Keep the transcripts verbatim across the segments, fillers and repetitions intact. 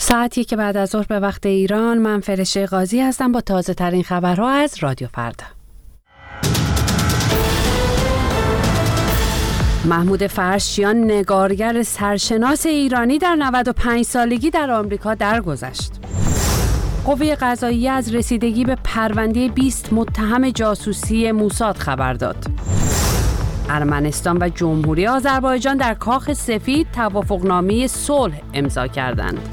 ساعتی که بعد از ظهر به وقت ایران، من فرشته قاضی هستم با تازه ترین خبرها از رادیو فردا. محمود فرشچیان نگارگر سرشناس ایرانی در نود و پنج سالگی در آمریکا درگذشت. قوه قضاییه از رسیدگی به پرونده بیست متهم جاسوسی موساد خبر داد. ارمنستان و جمهوری آذربایجان در کاخ سفید توافقنامه صلح امضا کردند.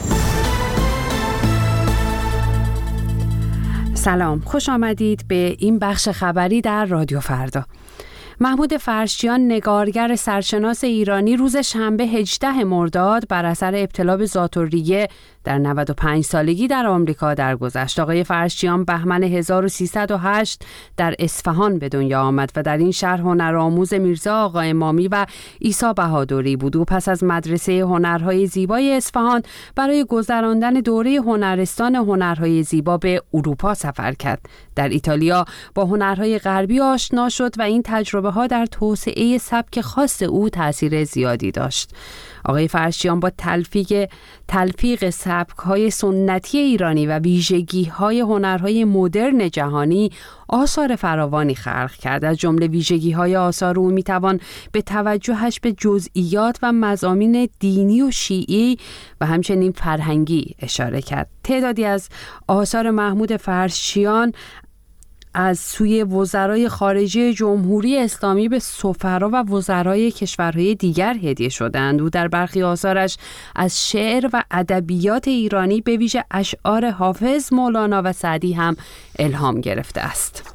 سلام، خوش آمدید به این بخش خبری در رادیو فردا. محمود فرشچیان نگارگر سرشناس ایرانی روز شنبه هجدهم مرداد بر اثر ابتلا به ذات‌الریه در نود و پنج سالگی در آمریکا درگذشت. آقای فرشچیان بهمن هزار و سیصد و هشت در اصفهان به دنیا آمد و در این شهر هنرآموز میرزا آقا امامی و عیسی بهادری بود. او پس از مدرسه هنرهای زیبای اصفهان برای گذراندن دوره هنرستان هنرهای زیبا به اروپا سفر کرد. در ایتالیا با هنرهای غربی آشنا شد و این تجربه ها در توسعه سبک خاص او تأثیر زیادی داشت. آقای فرشچیان با تلفیق تلفیق سبک‌های سنتی ایرانی و ویژگی‌های هنرهای مدرن جهانی آثار فراوانی خلق کرد. از جمله ویژگی‌های آثار او می‌توان به توجهش به جزئیات و مضامین دینی و شیعی و همچنین فرهنگی اشاره کرد. تعدادی از آثار محمود فرشچیان از سوی وزرای خارجه جمهوری اسلامی به سفرا و وزرای کشورهای دیگر هدیه شدند. او در برخی آثارش از شعر و ادبیات ایرانی به ویژه اشعار حافظ، مولانا و سعدی هم الهام گرفته است.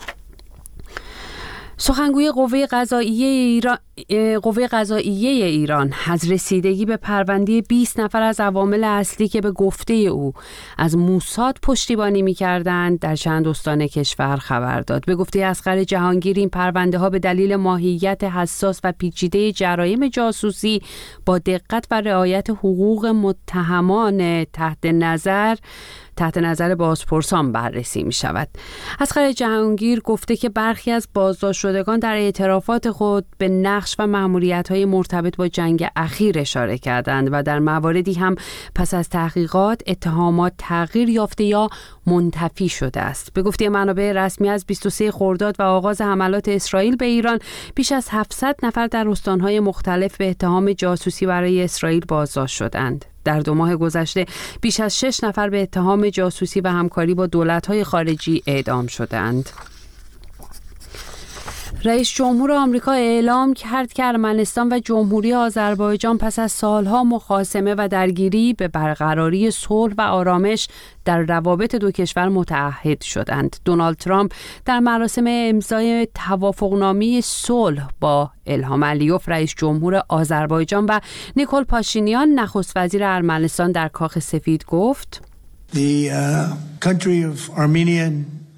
سخنگوی قوه قضاییه ایران قوه قضاییه ایران از رسیدگی به پرونده بیست نفر از عوامل اصلی که به گفته او از موساد پشتیبانی می‌کردند در چند استان کشور خبر داد. به گفته اصغر جهانگیر این پرونده ها به دلیل ماهیت حساس و پیچیده جرایم جاسوسی با دقت و رعایت حقوق متهمان تحت نظر تحت نظر بازپرسان بررسی می شود. اصغر جهانگیر گفته که برخی از بازداشت شدگان در اعترافات خود به نقش و مأموریت‌های مرتبط با جنگ اخیر اشاره کردند و در مواردی هم پس از تحقیقات اتهامات تغییر یافته یا منتفی شده است. به گفته منابع رسمی از بیست و سوم خرداد و آغاز حملات اسرائیل به ایران بیش از هفتصد نفر در استان‌های مختلف به اتهام جاسوسی برای اسرائیل بازداشت شدند. در دو ماه گذشته بیش از شش نفر به اتهام جاسوسی و همکاری با دولت‌های خارجی اعدام شدند. رئیس جمهور آمریکا اعلام کرد که ارمنستان و جمهوری آذربایجان پس از سالها مخاصمه و درگیری به برقراری صلح و آرامش در روابط دو کشور متعهد شدند. دونالد ترامپ در مراسم امضای توافقنامه صلح با الهام علیوف رئیس جمهور آذربایجان و نیکول پاشینیان نخست وزیر ارمنستان در کاخ سفید گفت: The uh, country of Armenian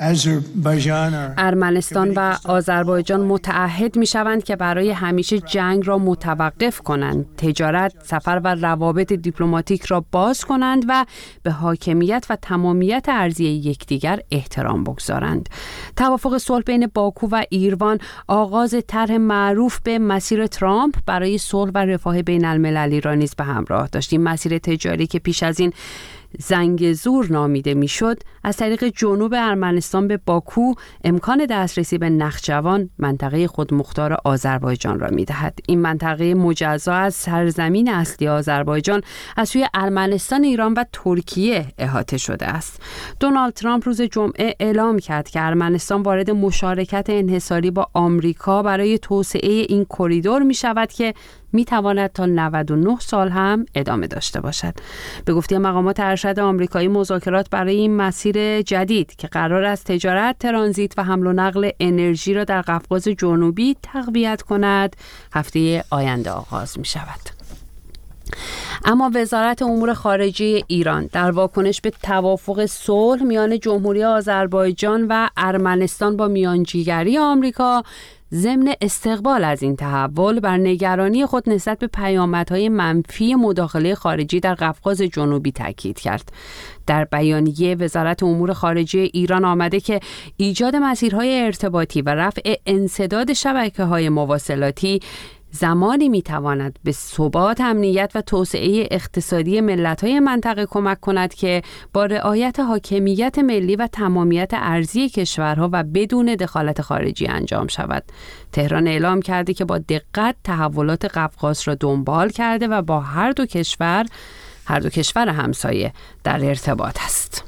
ارمنستان و آذربایجان متعهد می شوند که برای همیشه جنگ را متوقف کنند، تجارت، سفر و روابط دیپلماتیک را باز کنند و به حاکمیت و تمامیت ارضی یکدیگر احترام بگذارند. توافق صلح بین باکو و ایروان آغاز طرح معروف به مسیر ترامپ برای صلح و رفاه بین المللی را نیز به همراه داشت. این مسیر تجاری که پیش از این زنگزور نامیده میشد از طریق جنوب ارمنستان به باکو امکان دسترسی به نخجوان، منطقه خودمختار آذربایجان را میدهد. این منطقه مجزا از سرزمین اصلی آذربایجان از سوی ارمنستان، ایران و ترکیه احاطه شده است. دونالد ترامپ روز جمعه اعلام کرد که ارمنستان وارد مشارکت انحصاری با آمریکا برای توسعه این کریدور می شود که می تواند تا نود و نه سال هم ادامه داشته باشد. به گفته مقامات ارشد آمریکایی، مذاکرات برای این مسیر جدید که قرار است تجارت، ترانزیت و حمل و نقل انرژی را در قفقاز جنوبی تقویت کند، هفته آینده آغاز می شود. اما وزارت امور خارجه ایران در واکنش به توافق صلح میان جمهوری آذربایجان و ارمنستان با میانجیگری آمریکا ضمن استقبال از این تحول بر نگرانی خود نسبت به پیامدهای منفی مداخله خارجی در قفقاز جنوبی تاکید کرد. در بیانیه وزارت امور خارجه ایران آمده که ایجاد مسیرهای ارتباطی و رفع انسداد شبکه‌های مواصلاتی زمانی میتواند به ثبات، امنیت و توسعه اقتصادی ملت‌های منطقه کمک کند که با رعایت حاکمیت ملی و تمامیت ارضی کشورها و بدون دخالت خارجی انجام شود. تهران اعلام کرده که با دقت تحولات قفقاز را دنبال کرده و با هر دو کشور هر دو کشور همسایه در ارتباط است.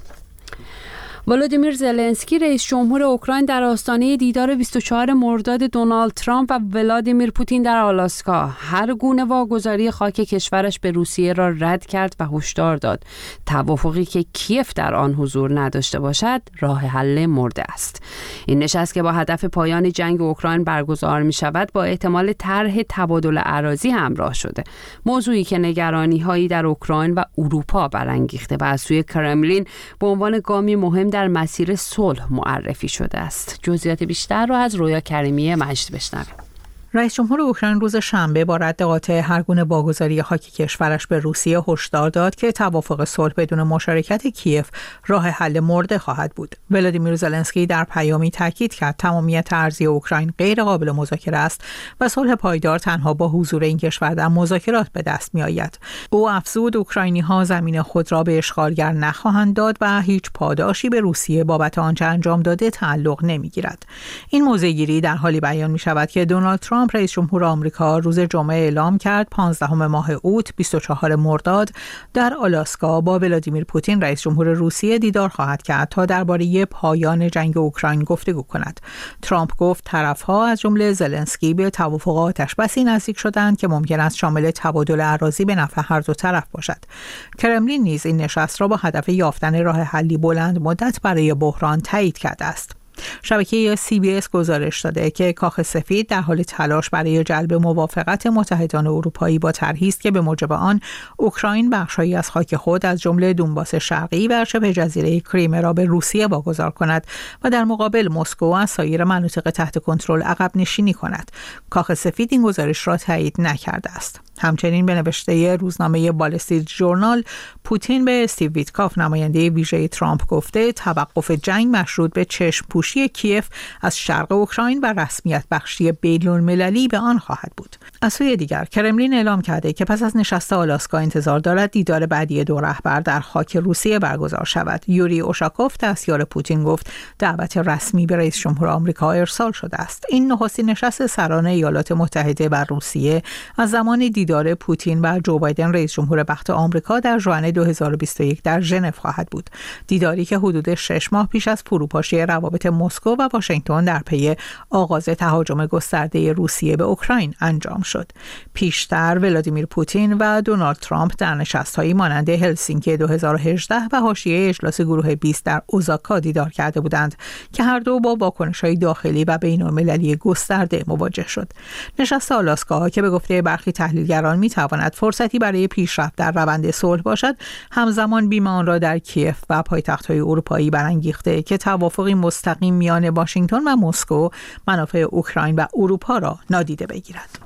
ولودیمیر زلنسکی رئیس جمهور اوکراین در آستانه دیدار بیست و چهارم مرداد دونالد ترامپ و ولادیمیر پوتین در آلاسکا هر گونه واگذاری خاک کشورش به روسیه را رد کرد و هشدار داد توافقی که کیف در آن حضور نداشته باشد راه حل مرده است. این نشست که با هدف پایان جنگ اوکراین برگزار می شود با احتمال طرح تبادل اراضی همراه شده، موضوعی که نگرانی هایی در اوکراین و اروپا برانگیخته و از سوی کرملین به عنوان گامی مهم در مسیر صلح معرفی شده است. جزئیات بیشتر رو از رویا کریمی مجد بشنویم. رئیس جمهور اوکراین روز شنبه با رد قاطع هر گونه واگذاری خاک کشورش به روسیه هشدار داد که توافق صلح بدون مشارکت کیف راه حل مرده خواهد بود. ولادیمیر زلنسکی در پیامی تاکید کرد تمامیت ارضی اوکراین غیر قابل مذاکره است و صلح پایدار تنها با حضور این کشور در مذاکرات به دست می آید. او افزود اوکراینی‌ها زمین خود را به اشغالگر نخواهند داد و هیچ پاداشی به روسیه بابت آنچه انجام داده تعلق نمی‌گیرد. این موضع‌گیری در حالی بیان می‌شود که دونالد ترامپ رئیس جمهور آمریکا روز جمعه اعلام کرد پانزدهم ماه اوت بیست و چهارم مرداد در آلاسکا با ولادیمیر پوتین رئیس جمهور روسیه دیدار خواهد کرد تا درباره پایان جنگ اوکراین گفتگو کند. ترامپ گفت طرف‌ها از جمله زلنسکی به توافق آتش‌بسی نزدیک شدند که ممکن است شامل تبادل اراضی به نفع هر دو طرف باشد. کرملین نیز این نشست را با هدف یافتن راه حلی بلند مدت برای بحران تایید کرده است. شبکه سی بی اس گزارش داده که کاخ سفید در حال تلاش برای جلب موافقت متحدان اروپایی با طرحی است که به موجب آن اوکراین بخشی از خاک خود از جمله دونباس شرقی و شبه جزیره کریمه را به روسیه واگذار کند و در مقابل مسکو از سایر مناطق تحت کنترل عقب نشینی کند. کاخ سفید این گزارش را تایید نکرده است. همچنین به نوشته روزنامه وال استریت ژورنال پوتین به استیو ویتکاف نماینده ویژه ترامپ گفته توقف جنگ مشروط به چشم پوشی کیف از شرق اوکراین و رسمیت بخشی بین‌المللی به آن خواهد بود. از سوی دیگر کرملین اعلام کرده که پس از نشست آلاسکا انتظار دارد دیدار بعدی دو رهبر در خاک روسیه برگزار شود. یوری اوشاکوف دستیار پوتین گفت دعوت رسمی به رئیس جمهور آمریکا ارسال شده است. این نخستین نشست سران ایالات متحده بر روسیه از زمان دیدار پوتین و جو بایدن رئیس جمهور وقت آمریکا در ژوئن دو هزار و بیست و یک در ژنو خواهد بود. دیداری که حدود شش ماه پیش از فروپاشی روابط مسکو و واشنگتن در پی آغاز تهاجم گسترده روسیه به اوکراین انجام شد. پیشتر ولادیمیر پوتین و دونالد ترامپ در نشست‌هایی مانند هلسینکی دو هزار و هجده و حاشیه اجلاس گروه بیست در اوزاکا دیدار کرده بودند که هر دو با واکنش‌های داخلی و بین‌المللی گسترده مواجه شد. نشست آلاسکا که به گفته برخی تحلیلگران می‌تواند فرصتی برای پیشرفت در روند صلح باشد، همزمان بیم آن را در کیف و پایتخت‌های اروپایی برانگیخته که توافقی مستقیم میان واشنگتن و مسکو منافع اوکراین و اروپا را نادیده بگیرد.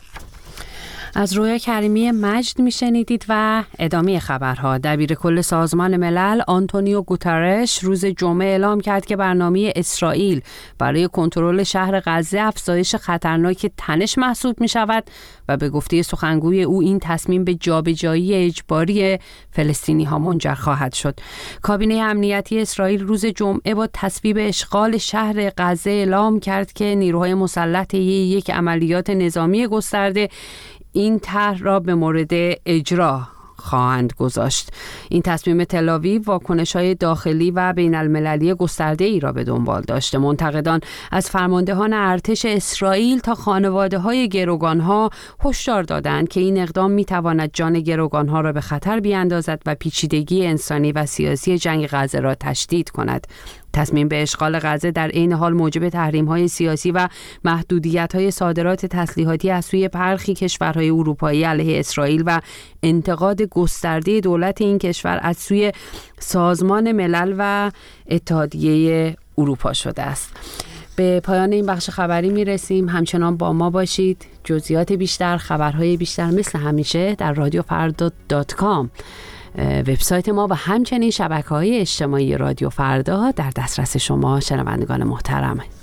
از رویا کریمی مجد میشنیدید و ادامه خبرها. دبیر کل سازمان ملل آنتونیو گوتارش روز جمعه اعلام کرد که برنامه اسرائیل برای کنترل شهر غزه افزایش خطرناک تنش محسوب می شود و به گفته سخنگوی او این تصمیم به جابجایی اجباری فلسطینی ها منجر خواهد شد. کابینه امنیتی اسرائیل روز جمعه با تصویب اشغال شهر غزه اعلام کرد که نیروهای مسلح طی یک عملیات نظامی گسترده این طرح را به مورد اجرا خواهند گذاشت. این تصمیم تل‌آویو واکنش‌های داخلی و بین‌المللی گسترده‌ای را به دنبال داشته. منتقدان از فرماندهان ارتش اسرائیل تا خانواده‌های گروگان‌ها هشدار دادند که این اقدام می‌تواند جان گروگان‌ها را به خطر بیاندازد و پیچیدگی انسانی و سیاسی جنگ غزه را تشدید کند. تصمیم به اشغال غزه در عین حال موجب تحریم‌های سیاسی و محدودیت‌های صادرات تسلیحاتی از سوی برخی کشورهای اروپایی علیه اسرائیل و انتقاد گسترده دولت این کشور از سوی سازمان ملل و اتحادیه اروپا شده است. به پایان این بخش خبری میرسیم. همچنان با ما باشید. جزئیات بیشتر، خبرهای بیشتر مثل همیشه در رادیو فردا دات کام وبسایت ما و همچنین شبکه‌های اجتماعی رادیو فردا در دسترس شما شنوندگان محترم.